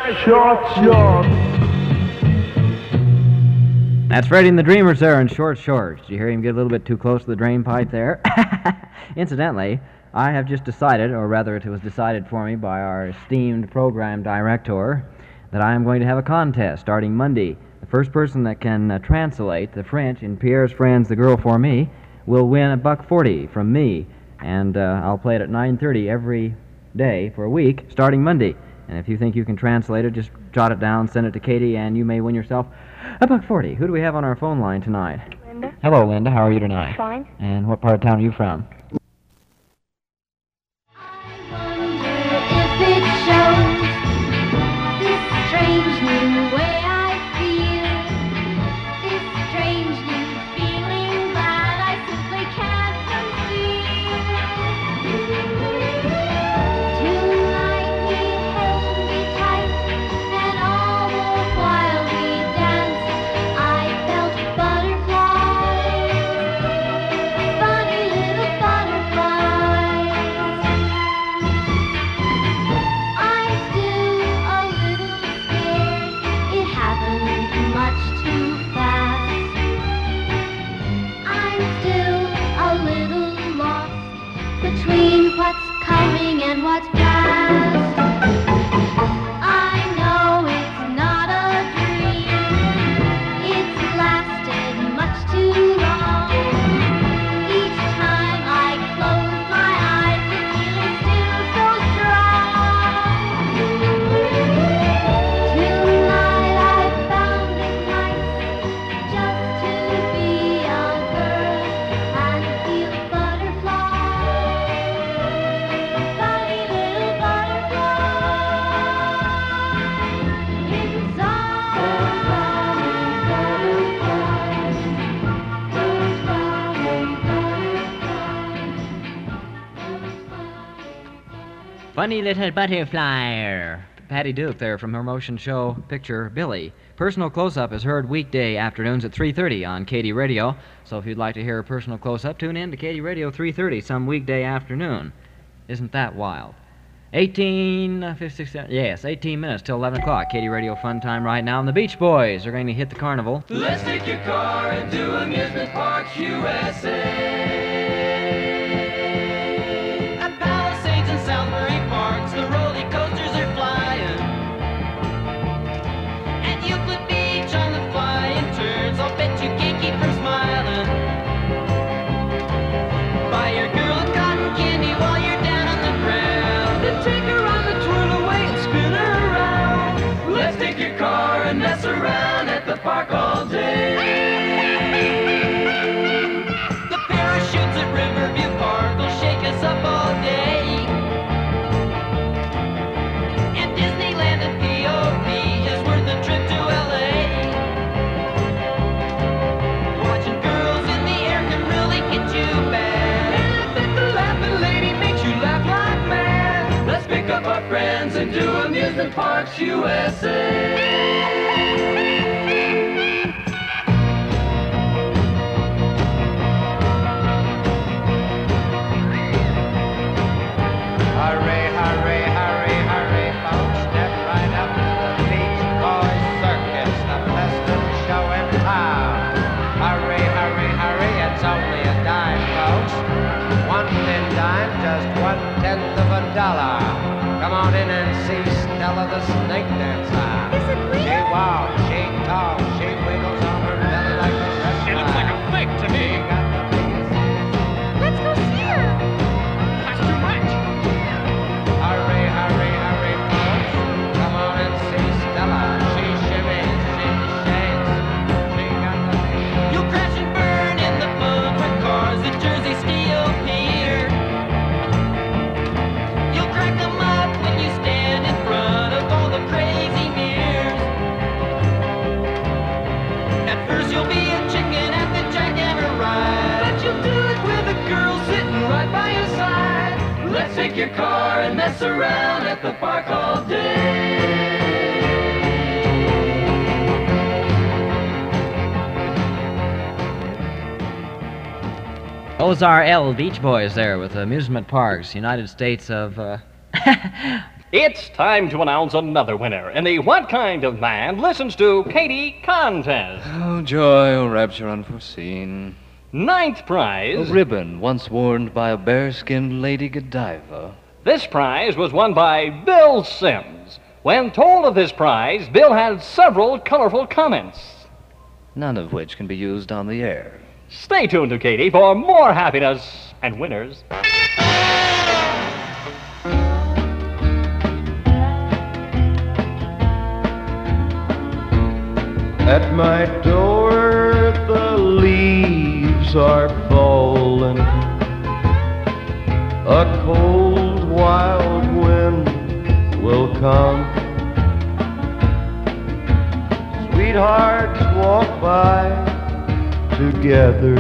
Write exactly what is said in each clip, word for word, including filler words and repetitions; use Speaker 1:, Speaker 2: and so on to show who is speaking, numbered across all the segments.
Speaker 1: Short shorts.
Speaker 2: That's Freddie and the Dreamers there in Short Shorts. Did you hear him get a little bit too close to the drain pipe there? Incidentally, I have just decided, or rather it was decided for me by our esteemed program director, that I am going to have a contest starting Monday. The first person that can uh, translate the French in Pierre's Friends, The Girl for Me, will win a buck forty from me. And uh, I'll play it at nine thirty every day for a week, starting Monday. And if you think you can translate it, just jot it down, send it to Katie, and you may win yourself a buck forty. Who do we have on our phone line tonight?
Speaker 3: Linda.
Speaker 2: Hello, Linda. How are you tonight?
Speaker 3: Fine.
Speaker 2: And what part of town are you from?
Speaker 4: Between what's coming and what's past, I know it's not a dream. It's lasted much too long. Each time I close my eyes, the feeling's still so strong. Tonight I found it nice just to be a girl and feel butterflies. Funny little butterflies inside. Those funny butterflies. Those funny butterflies.
Speaker 2: Funny little butterfly. Patty Duke there from her motion show picture Billy. Personal Close-Up is heard weekday afternoons at three thirty on Katy Radio. So if you'd like to hear a personal close-up, tune in to Katy Radio three thirty some weekday afternoon. Isn't that wild? eighteen, fifty-six, yes, eighteen minutes till eleven o'clock. Katy Radio fun time right now. And the Beach Boys are going to hit the carnival.
Speaker 5: Let's take your car and do Amusement Parks U S A. At Palisades and South Marine Parks, the roller coasters are flying. At Euclid Beach on the flying turns, I'll bet you can't keep from smiling. Buy your girl a cotton candy while you're down on the ground, and take her on the twirl away and spin her around. Let's take your car and mess around at the park all day. The parachutes at Riverview Park will shake us up all day. And Disneyland at P O V is worth a trip to L A. Watching girls in the air can really get you bad. And I bet the laughing lady makes you laugh like mad. Let's pick up our friends and do Amusement Parks U S A.
Speaker 6: Hurry, hurry, hurry, hurry, folks, step right up to the Beach Boys Circus, the best little show in town. Hurry, hurry, hurry, it's only a dime, folks. One thin dime, just one tenth of a dollar. Come on in and see Stella the Snake Dancer.
Speaker 3: Is it real?
Speaker 6: She walks, she talks, she wiggles on her belly like a dress.
Speaker 7: She looks like a fake to
Speaker 6: She
Speaker 7: me.
Speaker 6: got the biggest...
Speaker 3: Let's go see her.
Speaker 7: That's too much.
Speaker 6: Hurry, hurry, hurry, folks. Come on and see Stella. She shimmies, she shakes. She got the biggest...
Speaker 5: You'll crash and burn in the fun with cars at Jersey Steel Pier. You'll crack them up when you stand in front of all the crazy mirrors. At first you'll be a chicken at the jackhammer ride, but you'll do it with a girl sitting right by your side. Let's take your car and mess around at the park all day.
Speaker 2: Those are L Beach Boys there with Amusement Parks, United States of... Uh,
Speaker 1: It's time to announce another winner in the What Kind of Man Listens to Katie contest.
Speaker 3: Oh, joy, oh, rapture unforeseen.
Speaker 1: Ninth
Speaker 3: A
Speaker 1: prize.
Speaker 3: ribbon once worn by a bare-skinned Lady Godiva.
Speaker 1: This prize was won by Bill Sims. When told of this prize, Bill had several colorful comments.
Speaker 3: None of which can be used on the air.
Speaker 1: Stay tuned to Katie for more happiness and winners.
Speaker 8: At my door the leaves are falling. A cold wild wind will come. Sweethearts walk by together,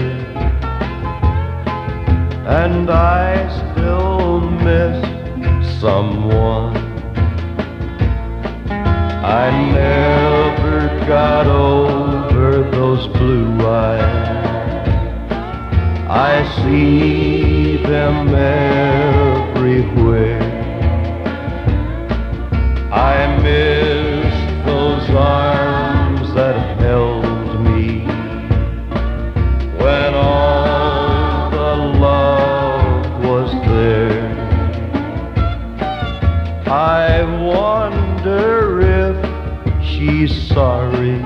Speaker 8: and I still miss someone. I never got over those blue eyes. I see them everywhere. I miss those arms that held me when all the love was there. I wonder if she's sorry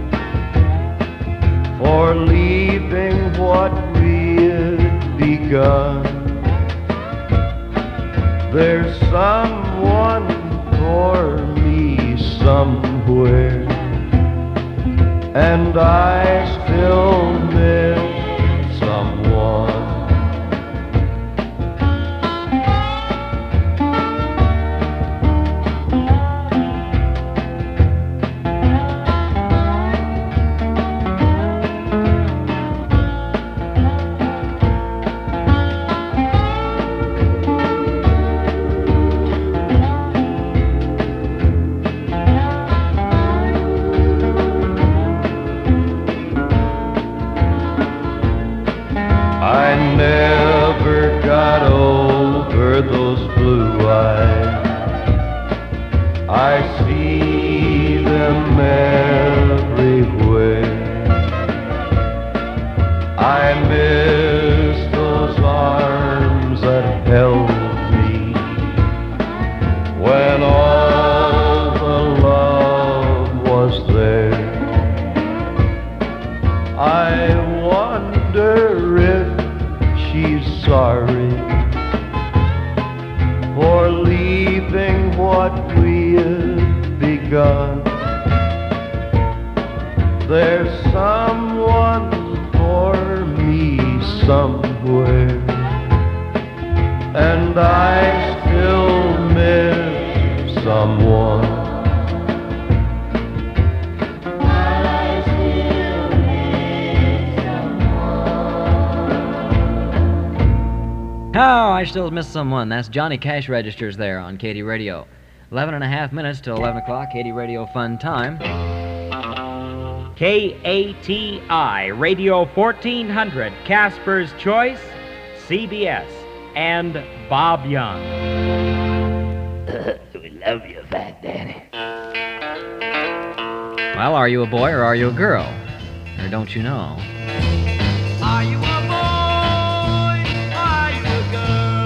Speaker 8: for leaving what we had begun. There's someone for me somewhere, and I still miss someone. I never got over those blue eyes. I see them everywhere. I miss those arms that held me when all the love was there. I wonder if she's sorry for leaving what we had begun. There's someone for me somewhere, and I still miss someone.
Speaker 2: Oh, I still miss someone. That's Johnny Cash Registers there on Katie Radio. Eleven and a half minutes till eleven o'clock, Katie Radio Fun Time.
Speaker 9: K A T I Radio fourteen hundred, Casper's Choice, C B S, and Bob Young.
Speaker 10: We love you, Fat Danny.
Speaker 2: Well, are you a boy or are you a girl? Or don't you know?
Speaker 5: Are you a boy? Are you a girl?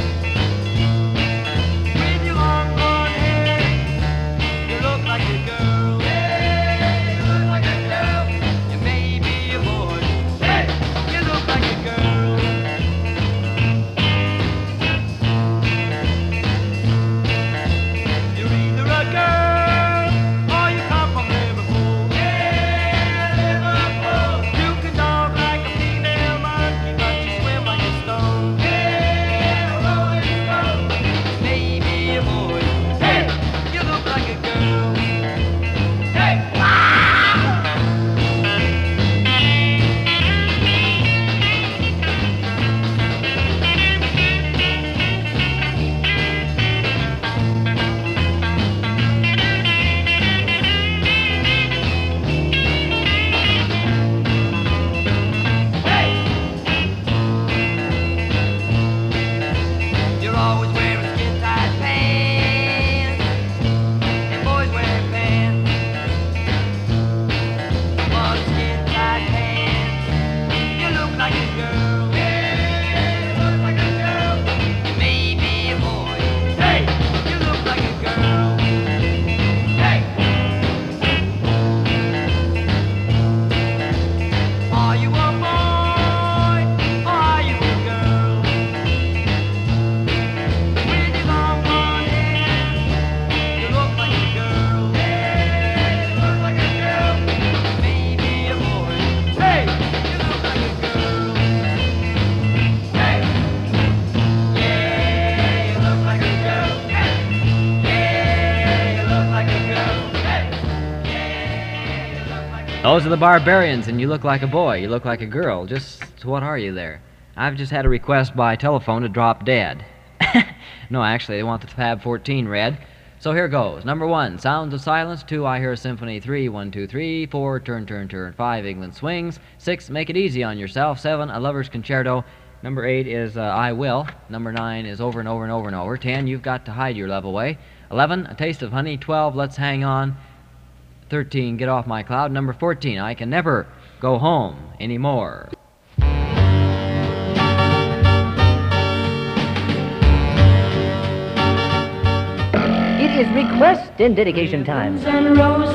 Speaker 5: With your long blonde hair, you look like a girl. Yeah, you look like a girl. You may be a boy. Hey, you look like a girl. You're either a girl or you come from Liverpool. Yeah, Liverpool. You can talk like a female monkey, but you swim like a stone. Yeah, rolling stone. Maybe a boy. Hey, you look like a girl. Hey, You're always wearing skin-tight pants.
Speaker 2: Those are the Barbarians, and you look like a boy. You look like a girl. Just what are you there? I've just had a request by telephone to drop dead. No, actually, they want the Fab fourteen read. So here goes. Number one, Sounds of Silence. Two, I Hear a Symphony. Three, One, Two, Three. Four, Turn, Turn, Turn. Five, England Swings. Six, Make It Easy on Yourself. Seven, A Lover's Concerto. Number eight is uh, I Will. Number nine is Over and Over and Over and Over. Ten, You've Got to Hide Your Love Away. Eleven, A Taste of Honey. Twelve, Let's Hang On. Thirteen, Get Off My Cloud. Number fourteen, I Can Never Go Home Anymore.
Speaker 10: It is request and dedication time.
Speaker 4: And roses,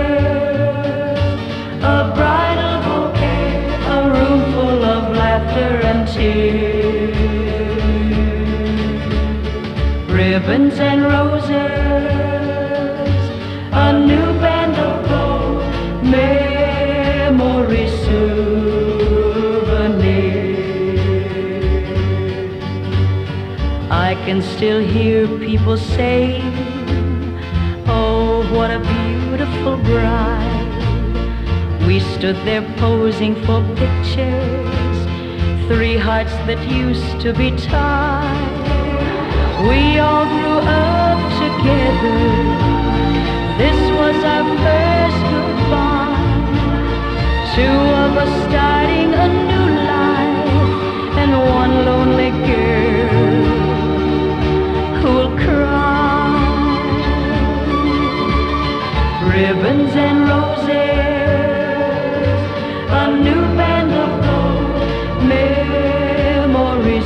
Speaker 4: a bridal bouquet, a room full of laughter and tears. Ribbons and roses, a new band of gold, memory souvenirs. I can still hear people say, oh, what a beautiful bride. We stood there posing for pictures, three hearts that used to be tied. We all grew up together. This was our first goodbye. Two of us starting a new life, and one lonely girl who'll cry. Ribbons and roses, a new band of gold, memory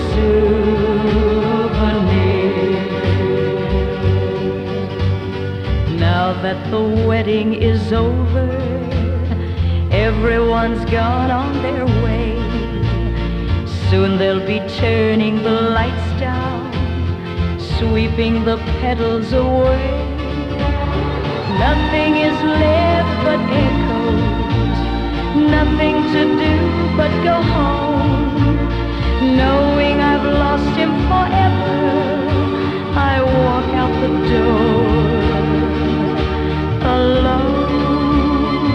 Speaker 4: souvenirs. Now that the wedding is over, everyone's gone on their way. Soon they'll be turning the lights down, sweeping the petals away. Nothing is left but echoes, nothing to do but go home. Knowing I've lost him forever, I walk out the door alone.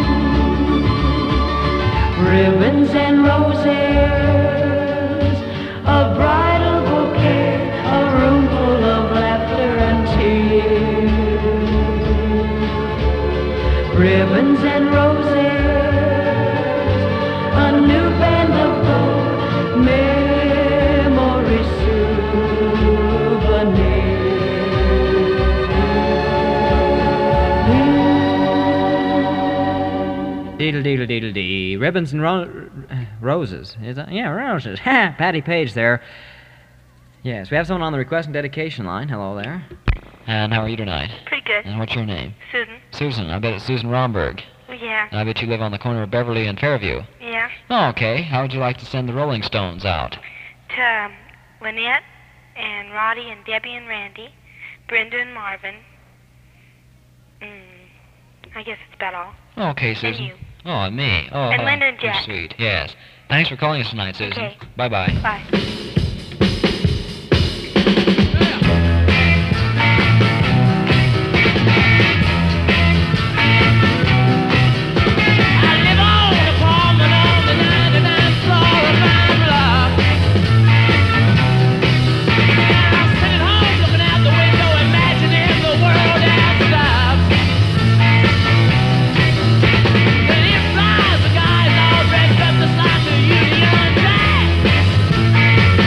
Speaker 4: Ribbons and roses, a bridal bouquet, a room full of laughter and tears. Ribbons and roses, a new band of gold, memory souvenirs.
Speaker 2: Deedle deedle deedle dee. Ribbons and ro- roses. Is that? Yeah, roses. Ha! Patty Page there. Yes, we have someone on the request and dedication line. Hello there.
Speaker 11: And how are you tonight?
Speaker 12: Pretty good.
Speaker 11: And what's your name?
Speaker 12: Susan.
Speaker 11: Susan. I bet it's Susan Romberg.
Speaker 12: Yeah.
Speaker 11: And I bet you live on the corner of Beverly and Fairview.
Speaker 12: Yeah.
Speaker 11: Oh, okay. How would you like to send the Rolling Stones out?
Speaker 12: To um, Lynette and Roddy and Debbie and Randy, Brenda and Marvin. Mm, I guess that's about all.
Speaker 11: Okay, Susan.
Speaker 12: And you.
Speaker 11: Oh, and me. Oh,
Speaker 12: And
Speaker 11: oh,
Speaker 12: Linda and
Speaker 11: you're
Speaker 12: Jack.
Speaker 11: sweet. Yes. Thanks for calling us tonight, Susan.
Speaker 12: Okay.
Speaker 11: Bye-bye.
Speaker 12: Bye.
Speaker 5: Union Jack.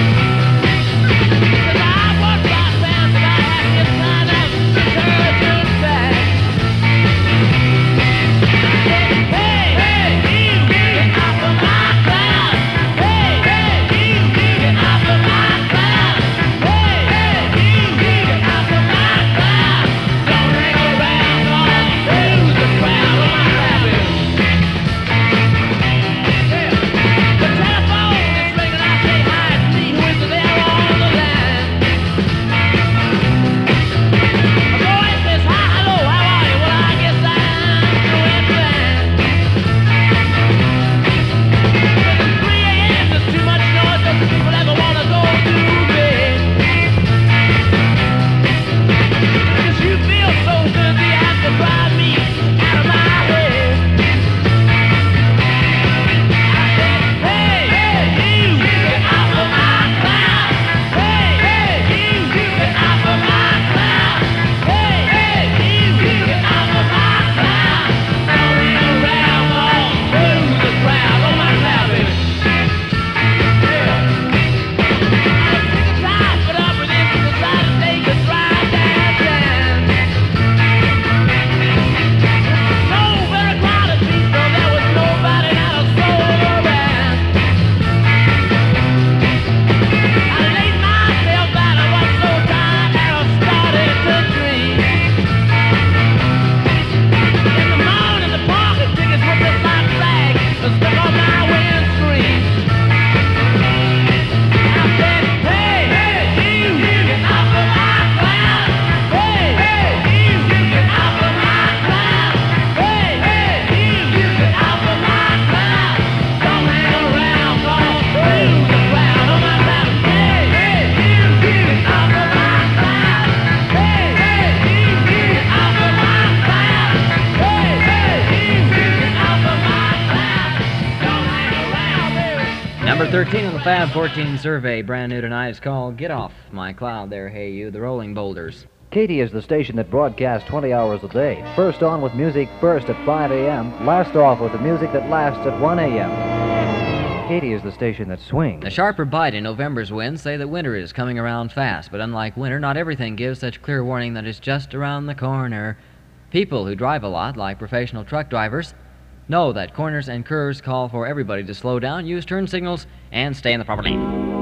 Speaker 2: thirteen on the Fab fourteen survey. Brand new tonight. It's called Get Off My Cloud There, Hey You, the Rolling Boulders.
Speaker 13: Katy is the station that broadcasts twenty hours a day. First on with music first at five a.m., last off with the music that lasts at one a.m. Katy is the station that swings.
Speaker 2: A sharper bite in November's winds say that winter is coming around fast, but unlike winter, not everything gives such clear warning that it's just around the corner. People who drive a lot, like professional truck drivers, know that corners and curves call for everybody to slow down, use turn signals, and stay in the proper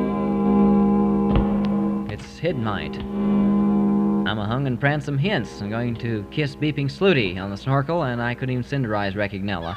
Speaker 2: lane. It's hidden night. I'm a hung and prance some hints. I'm going to kiss beeping Slooty on the snorkel, and I couldn't even cinderize Rechignella.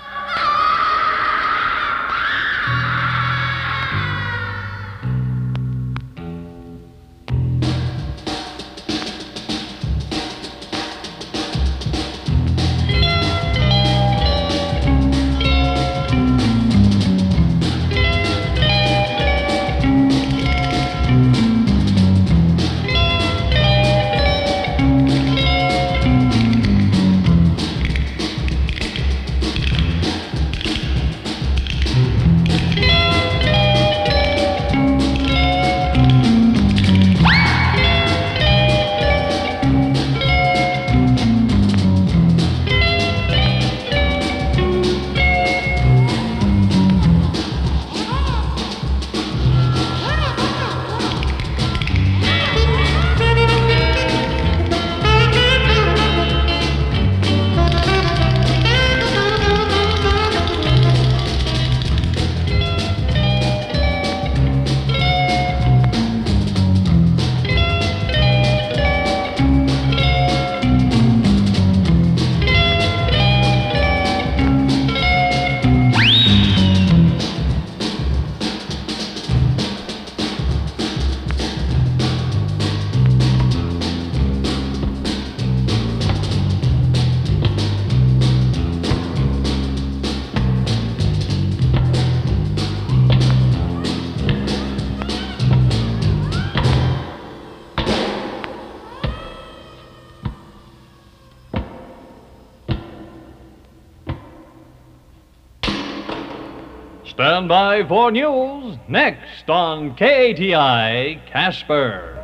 Speaker 1: Stand by for news. Next on K A T I Casper.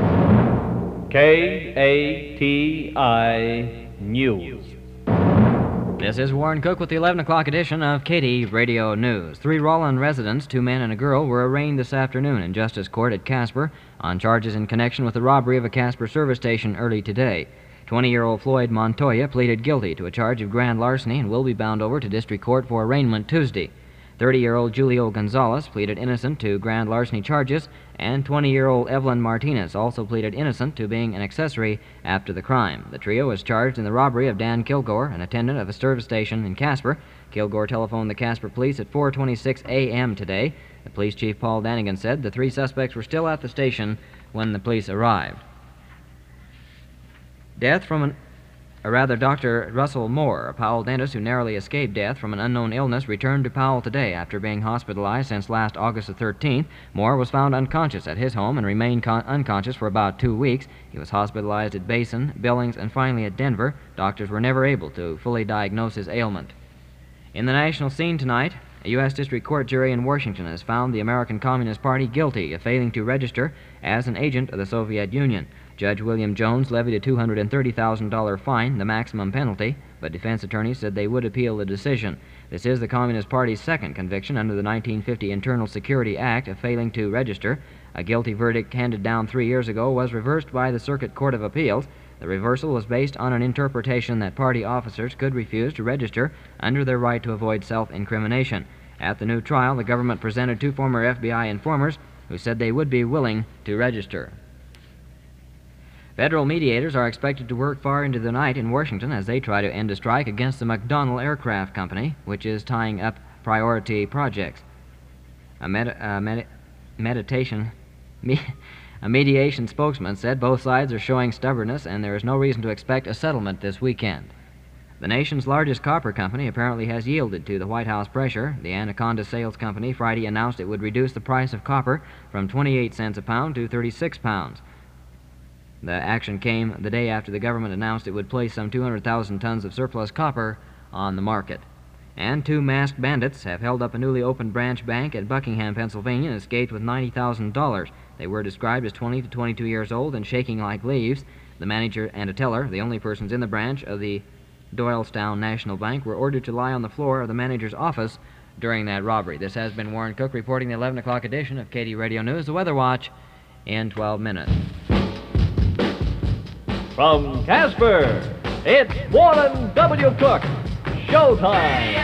Speaker 1: K A T I News.
Speaker 2: This is Warren Cook with the eleven o'clock edition of Katy Radio News. Three Roland residents, two men and a girl, were arraigned this afternoon in Justice Court at Casper on charges in connection with the robbery of a Casper service station early today. twenty-year-old Floyd Montoya pleaded guilty to a charge of grand larceny and will be bound over to district court for arraignment Tuesday. thirty-year-old Julio Gonzalez pleaded innocent to grand larceny charges, and twenty-year-old Evelyn Martinez also pleaded innocent to being an accessory after the crime. The trio was charged in the robbery of Dan Kilgore, an attendant of a service station in Casper. Kilgore telephoned the Casper police at four twenty-six a.m. today. The police chief, Paul Danigan, said the three suspects were still at the station when the police arrived. Death from an Or rather, Doctor Russell Moore, a Powell dentist who narrowly escaped death from an unknown illness, returned to Powell today after being hospitalized since last August the thirteenth. Moore was found unconscious at his home and remained con- unconscious for about two weeks. He was hospitalized at Basin, Billings, and finally at Denver. Doctors were never able to fully diagnose his ailment. In the national scene tonight, a U S District Court jury in Washington has found the American Communist Party guilty of failing to register as an agent of the Soviet Union. Judge William Jones levied a two hundred thirty thousand dollars fine, the maximum penalty, but defense attorneys said they would appeal the decision. This is the Communist Party's second conviction under the nineteen fifty Internal Security Act of failing to register. A guilty verdict handed down three years ago was reversed by the Circuit Court of Appeals. The reversal was based on an interpretation that party officers could refuse to register under their right to avoid self-incrimination. At the new trial, the government presented two former F B I informers who said they would be willing to register. Federal mediators are expected to work far into the night in Washington as they try to end a strike against the McDonnell Aircraft Company, which is tying up priority projects. A, med- a med- meditation, me- a mediation spokesman said both sides are showing stubbornness and there is no reason to expect a settlement this weekend. The nation's largest copper company apparently has yielded to the White House pressure. The Anaconda Sales Company Friday announced it would reduce the price of copper from twenty-eight cents a pound to thirty-six pounds. The action came the day after the government announced it would place some two hundred thousand tons of surplus copper on the market. And two masked bandits have held up a newly opened branch bank at Buckingham, Pennsylvania, and escaped with ninety thousand dollars. They were described as twenty to twenty-two years old and shaking like leaves. The manager and a teller, the only persons in the branch of the Doylestown National Bank, were ordered to lie on the floor of the manager's office during that robbery. This has been Warren Cook reporting the eleven o'clock edition of Katy Radio News, the Weather Watch, in twelve minutes.
Speaker 1: From Casper, it's Warren W. Cook. Showtime.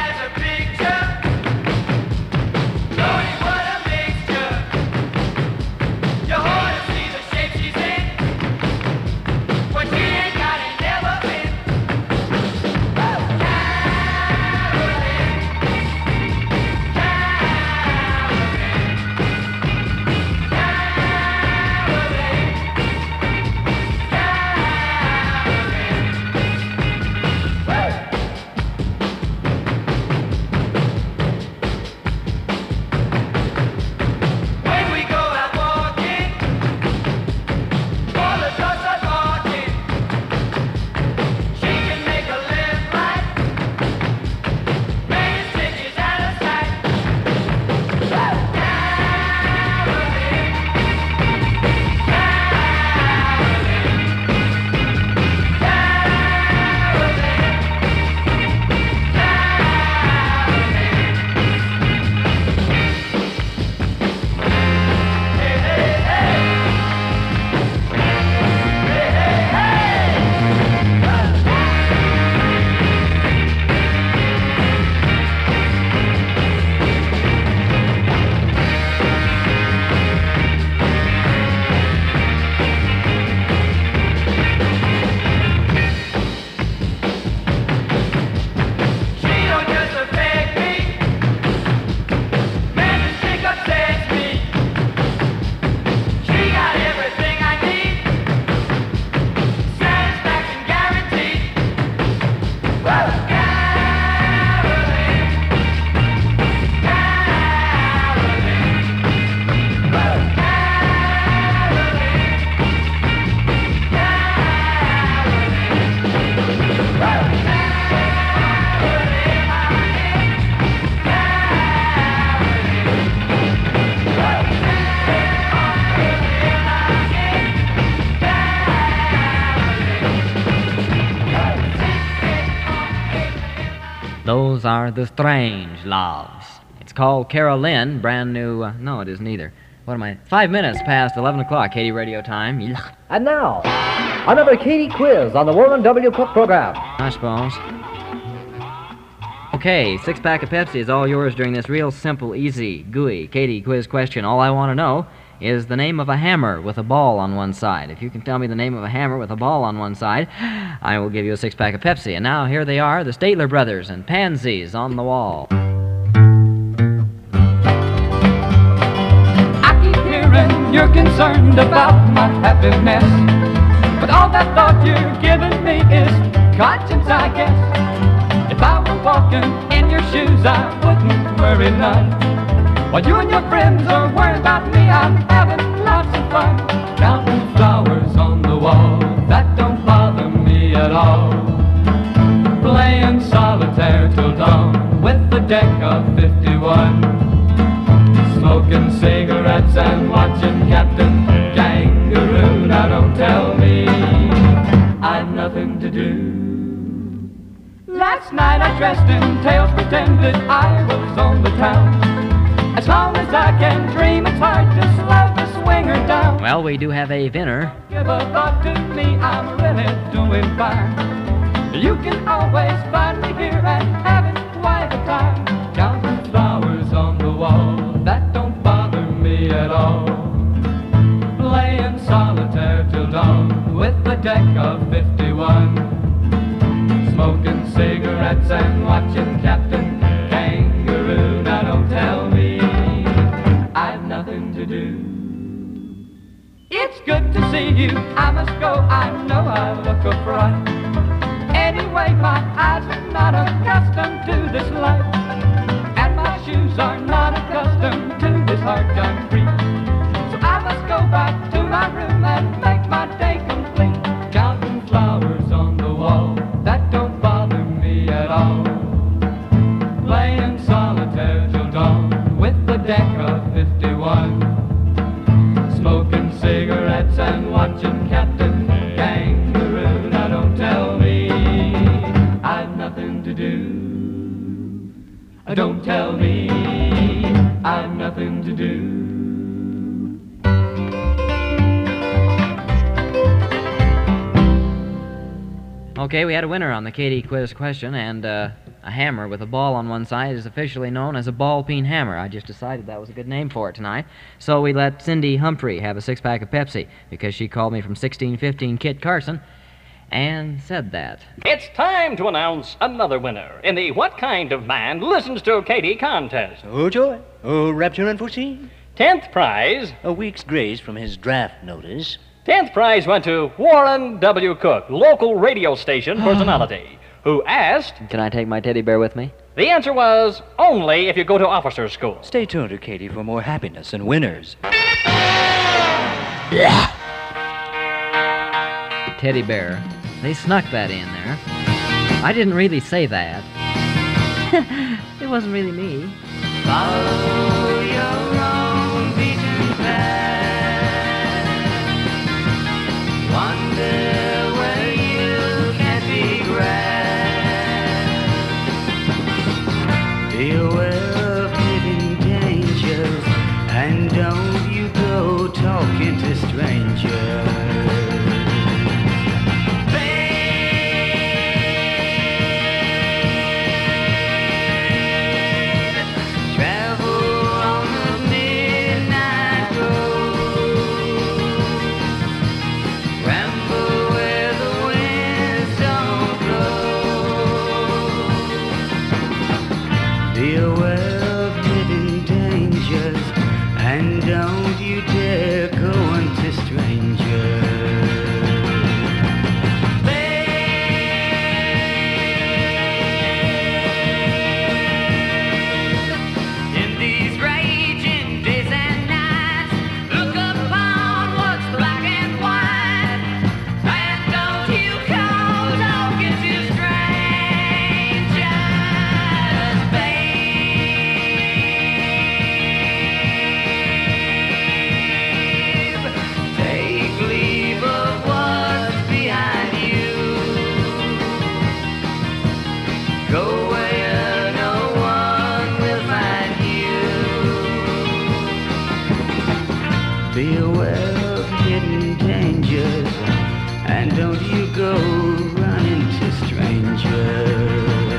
Speaker 2: Those are the Strange Loves. It's called Carolyn, brand new. Uh, no, it isn't either. What am I? Five minutes past eleven o'clock, Katy Radio time.
Speaker 10: And now, another Katy quiz on the Warren W. Cook program.
Speaker 2: I suppose. Okay, six pack of Pepsi is all yours during this real simple, easy, gooey Katy quiz question. All I want to know is the name of a hammer with a ball on one side. If you can tell me the name of a hammer with a ball on one side, I will give you a six pack of Pepsi. And now here they are, the Statler Brothers and Pansies on the Wall.
Speaker 5: I keep hearing you're concerned about my happiness, but all that thought you're giving me is conscience, I guess. If I were walking in your shoes, I wouldn't worry none. While you and your friends are worried about me, I'm having lots of fun. Counting flowers on the wall, that don't bother me at all. Playing solitaire till dawn with the deck of fifty-one. Smoking cigarettes and watching Captain Kangaroo. Now don't tell me I've nothing to do. Last night I dressed in tails, pretended I was on the town. As long as I can dream, it's hard to slow the swinger down.
Speaker 2: Well, we do have a winner.
Speaker 5: Give a thought to me, I'm really doing fine. You can always find me here and having quite a time. Counting flowers on the wall, that don't bother me at all. Playing solitaire till dawn with the deck of fifty-one. Smoking cigarettes and watching Captain Kangaroo. Now don't tell me I've nothing to do. It's good to see you, I must go, I know I look a fright. Anyway, my eyes are not accustomed to this life, and my shoes are not accustomed to this hard concrete. So I must go back to my room and make my day complete. Counting flowers on the wall, that don't bother me at all.
Speaker 2: Okay, we had a winner on the Katie quiz question, and uh, a hammer with a ball on one side is officially known as a ball-peen hammer. I just decided that was a good name for it tonight. So we let Cindy Humphrey have a six-pack of Pepsi because she called me from sixteen fifteen Kit Carson and said that.
Speaker 1: It's time to announce another winner in the What Kind of Man Listens to Katie contest.
Speaker 14: Oh, joy. Oh, rapture unforeseen.
Speaker 1: Tenth prize.
Speaker 14: A week's grace from his draft notice.
Speaker 1: Tenth prize went to Warren W. Cook, local radio station personality, who asked...
Speaker 2: Can I take my teddy bear with me?
Speaker 1: The answer was only if you go to officer's school.
Speaker 14: Stay tuned to Katie for more happiness and winners.
Speaker 2: Teddy bear. They snuck that in there. I didn't really say that. It wasn't really me.
Speaker 5: Follow your own beaten path. Wander where you can't be grasped. Be aware of hidden dangers, and don't you go talking to strangers. Be aware of hidden dangers, and don't you dare go unto strangers. In these raging days and nights, look upon what's black and white, and don't you come talking to strangers, babe. Take leave of what's behind you. Go where no one will find you. Be aware of hidden dangers, and don't you go running to strangers.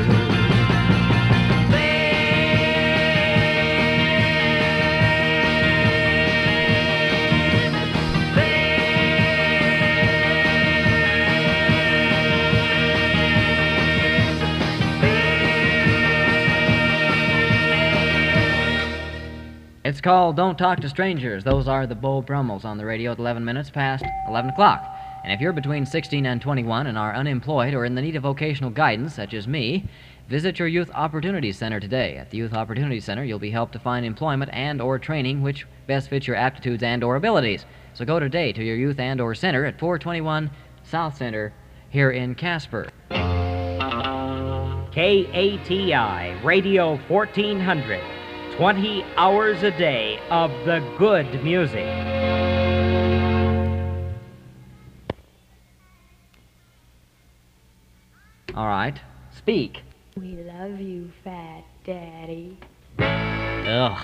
Speaker 2: It's called Don't Talk to Strangers. Those are the Beau Brummels on the radio at eleven minutes past eleven o'clock. And if you're between sixteen and twenty-one and are unemployed or in the need of vocational guidance, such as me, visit your Youth Opportunity Center today. At the Youth Opportunity Center, you'll be helped to find employment and or training which best fits your aptitudes and or abilities. So go today to your youth and or center at four twenty-one South Center here in Casper.
Speaker 9: K A T I Radio fourteen hundred. twenty hours a day of the good music.
Speaker 2: All right, speak.
Speaker 4: We love you, Fat Daddy.
Speaker 2: Ugh.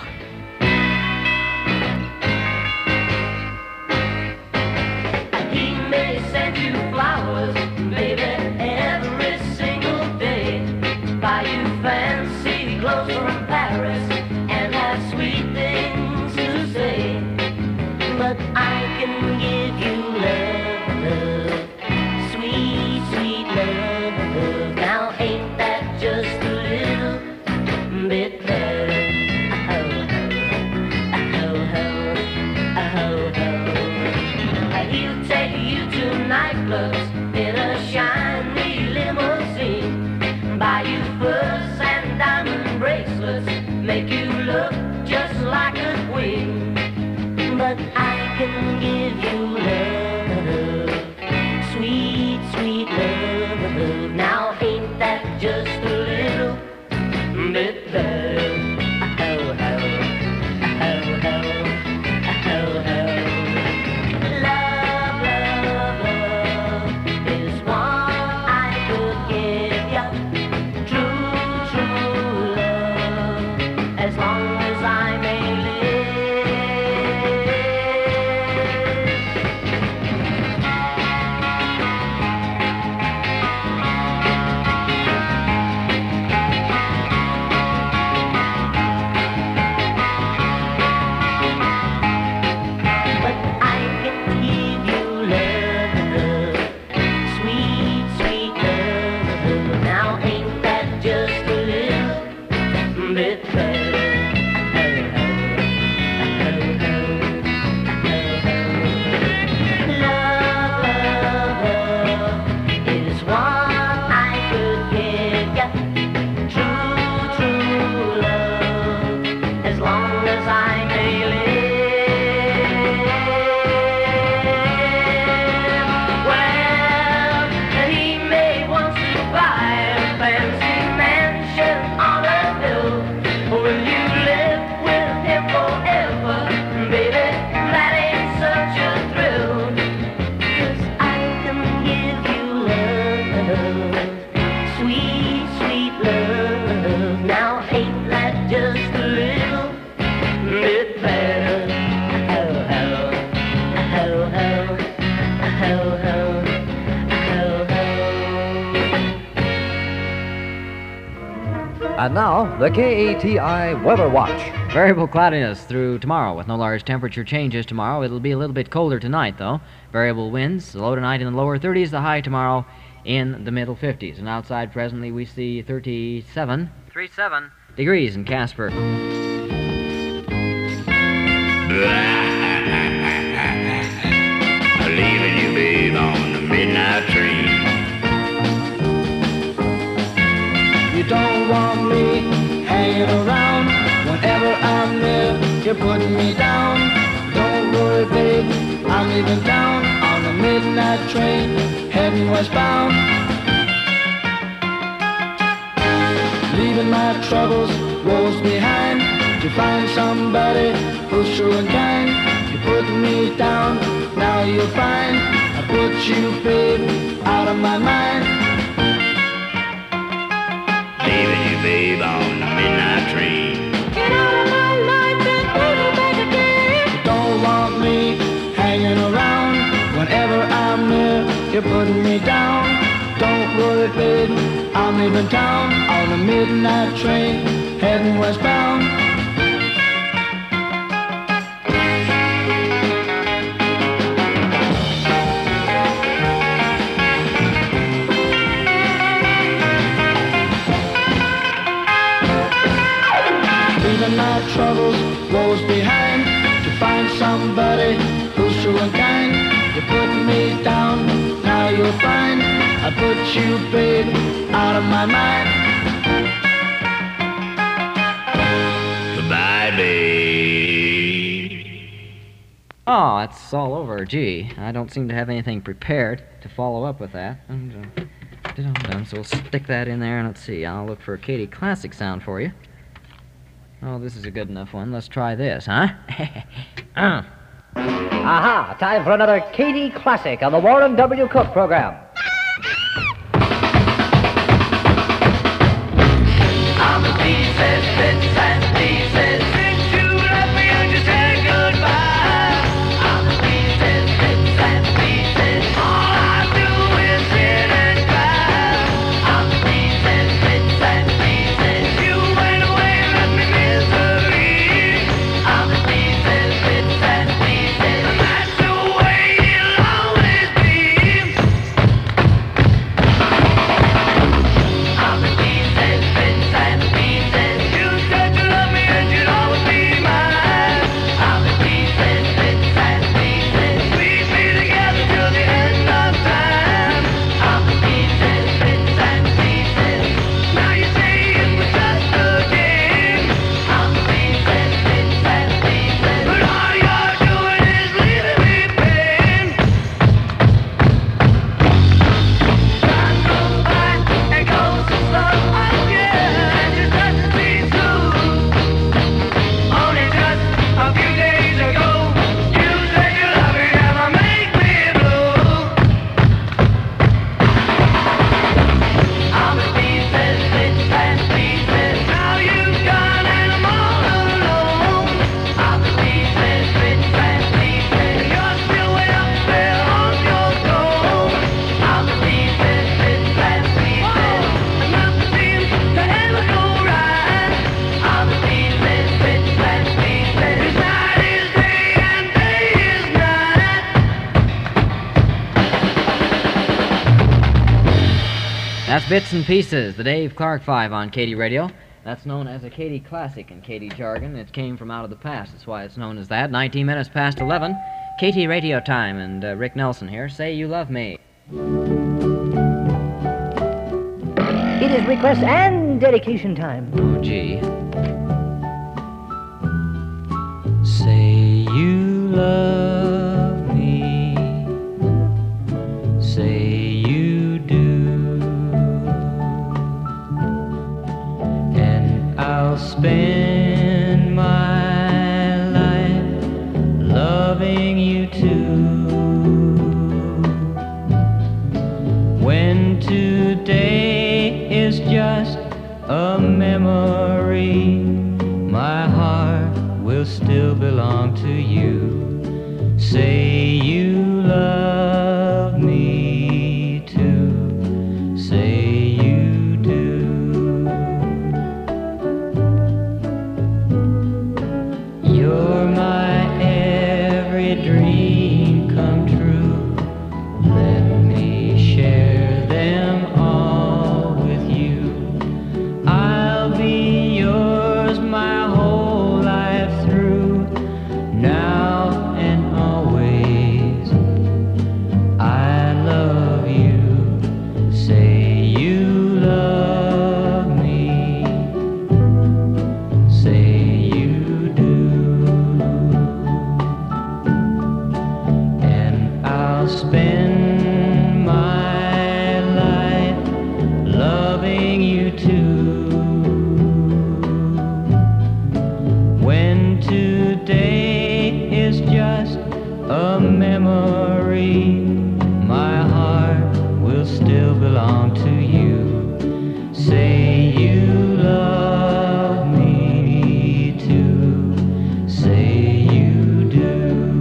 Speaker 5: He may send you flowers, baby, every single day. Buy you fancy clothes from Paris and have sweet things to say. But I can give you love, sweet, sweet love. Now ain't that just a little bit better? Oh, oh, oh, oh, oh. He'll take you to nightclubs in a shiny limousine, buy you furs and diamond bracelets, make you look just like a queen. But I can give you love, sweet, sweet love. Now ain't that just a little bit better? Oh, oh, oh, oh, oh, oh. Love, love, love.
Speaker 13: And now, the K A T I Weather Watch.
Speaker 2: Variable cloudiness through tomorrow with no large temperature changes tomorrow. It'll be a little bit colder tonight, though. Variable winds, the low tonight in the lower thirties, the high tomorrow in the middle fifties. And outside presently we see thirty-seven, thirty-seven degrees in Casper.
Speaker 15: Leaving you, babe, on the midnight train.
Speaker 5: You don't want me hanging around. Whenever I'm near, you're putting me down. Don't worry, babe, I'm leaving town on the midnight train, heading westbound. Leaving my troubles, woes behind, to find somebody who's true and kind. You put me down, now you'll find I put you, babe, out of my mind.
Speaker 15: Leaving you, babe, on the midnight train.
Speaker 5: Get out of my life and never back again. You don't want me hanging around. Whenever I'm near, you're putting me down. Don't worry, babe, I'm leaving town on the midnight train, heading westbound. Leaving my troubles, woes behind, to find somebody who's true and kind. You put me down, now you'll find I put you, babe, out of my mind.
Speaker 15: Goodbye, babe.
Speaker 2: Oh, it's all over. Gee, I don't seem to have anything prepared to follow up with that. And, uh, so we'll stick that in there, and let's see. I'll look for a Katie Classic sound for you. Oh, this is a good enough one. Let's try this, huh? uh.
Speaker 10: Aha! Time for another Katie Classic on the Warren W. Cook program.
Speaker 5: I'm the pieces, bits and pieces. Since you left me, I just said goodbye. I'm the pieces, bits and pieces. All I do is sit and cry. I'm the pieces, bits and pieces. You went away and left me misery. I'm the pieces, bits and pieces. And that's the way it'll always be. I'm the pieces, bits and pieces. You said you love me and you'd always be mine. I'm the pieces, bits and pieces. We'd be together till the end of time. I'm the pieces, bits and pieces. Now you say it was just a game. I'm the pieces, bits and pieces. But all you're doing is leaving me pain. Time goes by and goes so slow again. And just touches me too. Only just a few days ago, you said you love me, never make me blue. I'm the pieces, bits and pieces. Now you've gone and I'm all alone. I'm the pieces, bits and pieces. And you're still way up there on your throne. I'm the pieces, bits and pieces. And nothing seems to ever go right. I'm the pieces, bits and pieces. 'Cause night is day and day is night.
Speaker 2: That's Bits and Pieces, the Dave Clark Five on Katie Radio. That's known as a Katie Classic in Katie jargon. It came from out of the past. That's why it's known as that. nineteen minutes past eleven. Katie Radio time, and uh, Rick Nelson here. Say You Love Me.
Speaker 10: It is request and dedication time.
Speaker 2: Oh, gee.
Speaker 16: Say you love me. Say you do. And I'll spend my life loving you too. When today is just a memory, my heart will still belong to you. Say you love me too. Say you do. belong to you. Say you love me too. Say you do.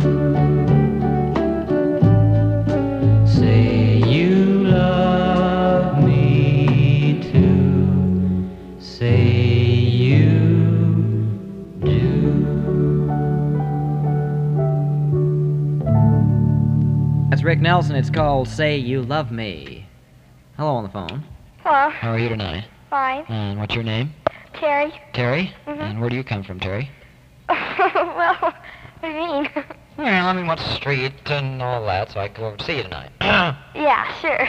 Speaker 16: Say you love me too. Say you do.
Speaker 2: That's Rick Nelson. It's called Say You Love Me. Hello on the phone.
Speaker 12: Hello.
Speaker 11: How are you tonight?
Speaker 12: Fine.
Speaker 11: And what's your name?
Speaker 12: Terry.
Speaker 11: Terry?
Speaker 12: Mhm.
Speaker 11: And where do you come from, Terry?
Speaker 12: Well, what do you mean?
Speaker 11: Well, I mean, what's the street and all that, so I can go over to see you tonight.
Speaker 12: Yeah, sure.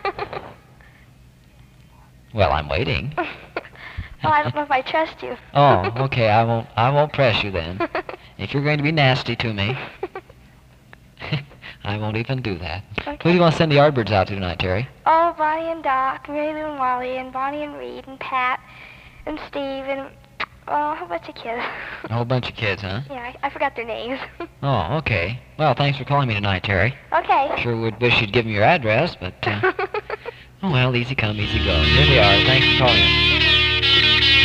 Speaker 11: Well, I'm waiting.
Speaker 12: Well, I don't know if I trust you.
Speaker 11: Oh, okay. I won't. I won't press you then. If you're going to be nasty to me, I won't even do that.
Speaker 12: Okay.
Speaker 11: Who do you want to send the Yardbirds out to tonight, Terry?
Speaker 12: Oh, Bonnie and Doc, Mary Lou and Wally, and Bonnie and Reed, and Pat, and Steve, and oh, a whole bunch of kids.
Speaker 11: A whole bunch of kids, huh?
Speaker 12: Yeah, I, I forgot their names.
Speaker 11: Oh, okay. Well, thanks for calling me tonight, Terry.
Speaker 12: Okay.
Speaker 11: Sure would wish you'd give me your address, but uh, oh well, easy come, easy go. Here they are. Thanks for calling us.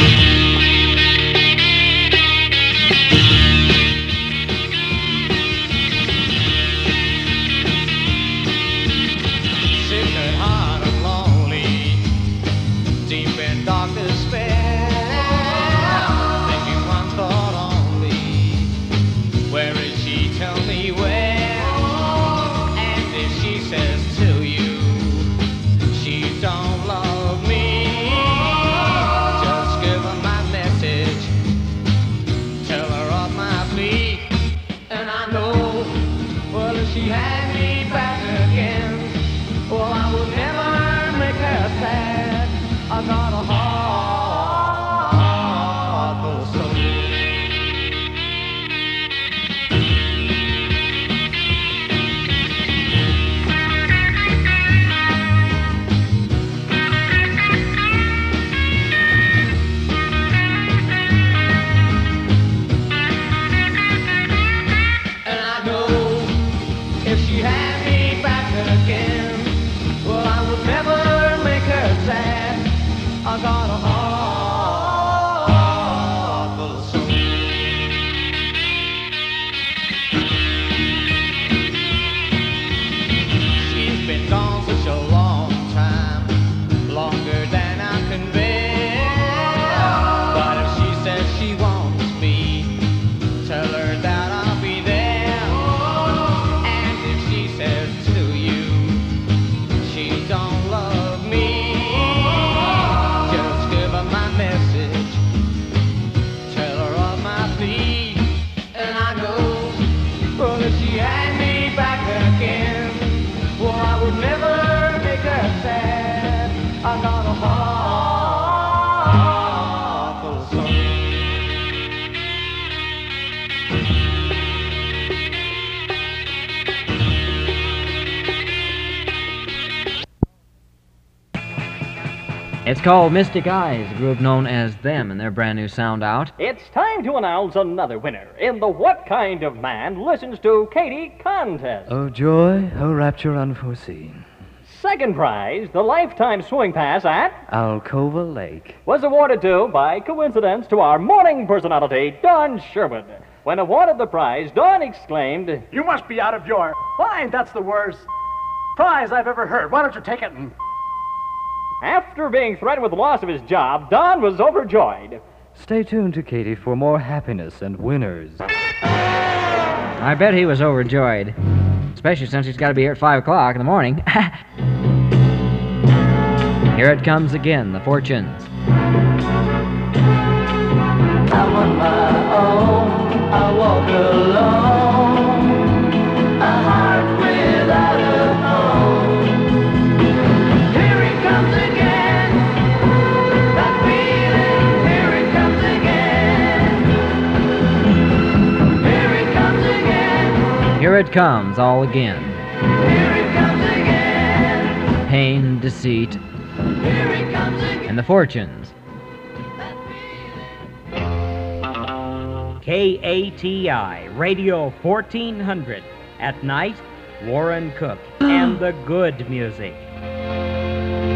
Speaker 6: Sick at heart and lonely, deep in dark despair. Thinking one thought only, where is she? Tell me where. And if she says to you, she don't love me, just give her my message, tell her of my plea. And I know, well, if she had me back again, well, I would never make her sad. I got a heart full of soul. And I know if she had me back again, well, I would never make her sad. I got a heart full of soul. She's been gone such a long time, longer than I can bear. But if she says she wants me, tell her that I'll be there. And if she says to you, she don't love me, just give her my message, tell her of my plea. And I know, well, if she had me back again, well, I would never make her sad. I got a heart full of soul.
Speaker 2: It's called Mystic Eyes, a group known as Them, and their brand new sound out.
Speaker 1: It's time to announce another winner in the What Kind of Man Listens to Katie contest.
Speaker 14: Oh joy, oh rapture unforeseen.
Speaker 1: Second prize, the lifetime swimming pass at
Speaker 14: Alcova Lake.
Speaker 1: was awarded to, by coincidence, to our morning personality, Don Sherwood. When awarded the prize, Don exclaimed,
Speaker 17: You must be out of your mind. That's the worst prize I've ever heard. Why don't you take it and...
Speaker 1: After being threatened with the loss of his job, Don was overjoyed.
Speaker 14: Stay tuned to Katie for more happiness and winners.
Speaker 2: I bet he was overjoyed, especially since he's got to be here at five o'clock in the morning. Here it comes again, the Fortunes.
Speaker 5: I'm on my own, I walk alone, a heart without a home. Here it comes again, that feeling, here it comes again. Here it comes again,
Speaker 2: Here it comes, all again.
Speaker 5: here it comes again.
Speaker 2: Pain, deceit,
Speaker 5: Here it comes again.
Speaker 2: and the Fortunes.
Speaker 9: K A T I, Radio fourteen hundred. At night, Warren Cook and the good music.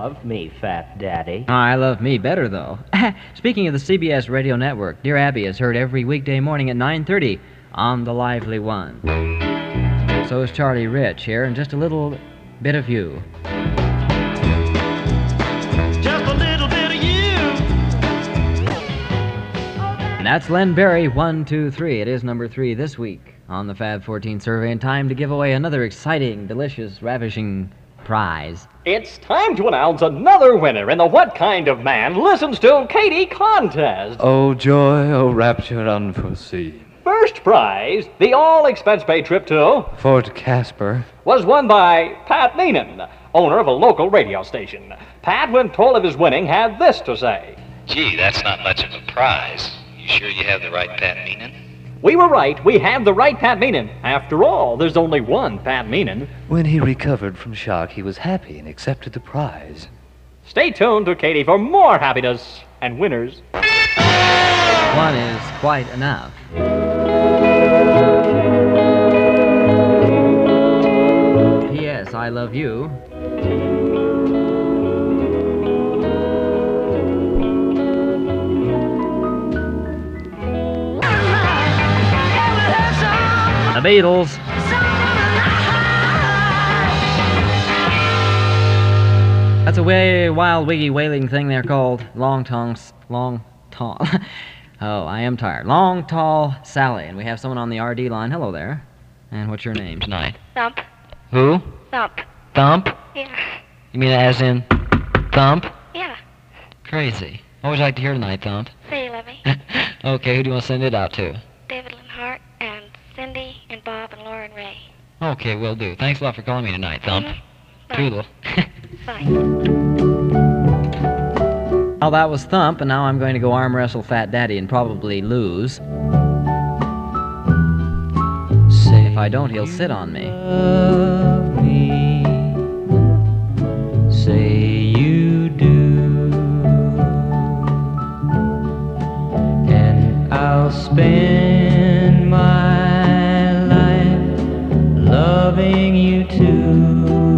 Speaker 18: love me, Fat Daddy.
Speaker 2: I love me better, though. Speaking of the C B S radio network, Dear Abby is heard every weekday morning at nine thirty on The Lively One. So is Charlie Rich here, and just a little bit of you.
Speaker 5: Just a little bit of you.
Speaker 2: And that's Len Berry, one, two, three. It is number three this week on the Fab fourteen survey, and time to give away another exciting, delicious, ravishing prize.
Speaker 1: It's time to announce another winner in the What Kind of Man Listens to Katie contest.
Speaker 3: Oh joy, oh rapture unforeseen.
Speaker 1: First prize, the all-expense-paid trip to
Speaker 3: Fort Casper.
Speaker 1: was won by Pat Meenan, owner of a local radio station. Pat, when told of his winning, had this to say.
Speaker 11: Gee, that's not much of a prize. You sure you have the right Pat Meenan?
Speaker 1: We were right. We have the right Pat Meenan. After all, there's only one Pat Meenan.
Speaker 3: When he recovered from shock, he was happy and accepted the prize.
Speaker 1: Stay tuned to Katie for more happiness and winners.
Speaker 2: One is quite enough. P S. I love you. The Beatles. That's a way wild wiggy wailing thing they're called. Long tongues, long tall. Oh, I am tired. Long tall Sally, and we have someone on the R D line. Hello there. And what's your name tonight?
Speaker 12: Thump.
Speaker 11: Who?
Speaker 12: Thump.
Speaker 11: Thump?
Speaker 12: Yeah.
Speaker 11: You mean as in Thump?
Speaker 12: Yeah.
Speaker 11: Crazy. What would you like to hear tonight, Thump?
Speaker 12: Say you love me.
Speaker 11: Okay, who do you want to send it out to?
Speaker 12: David Linhart and Cindy and Bob and Laura and Ray.
Speaker 11: Okay, will do. Thanks a lot for calling me tonight, Thump.
Speaker 12: Mm-hmm.
Speaker 11: Toodle.
Speaker 12: Bye.
Speaker 2: Well, that was Thump, and now I'm going to go arm wrestle Fat Daddy and probably lose.
Speaker 11: Say
Speaker 2: if I don't, he'll sit on me.
Speaker 16: Love me. Say you do, and I'll spend my life loving you too.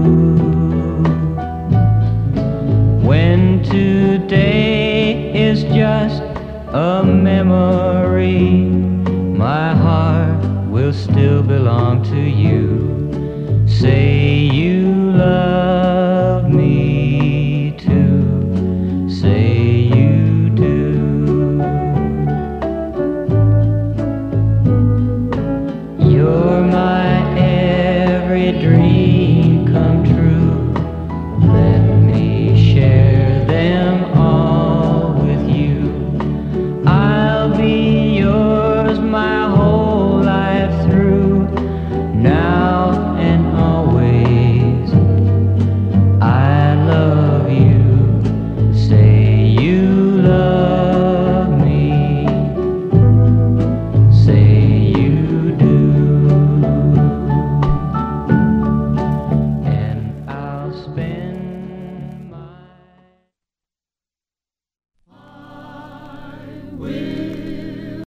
Speaker 16: When today is just a memory, my heart will still belong to you. Say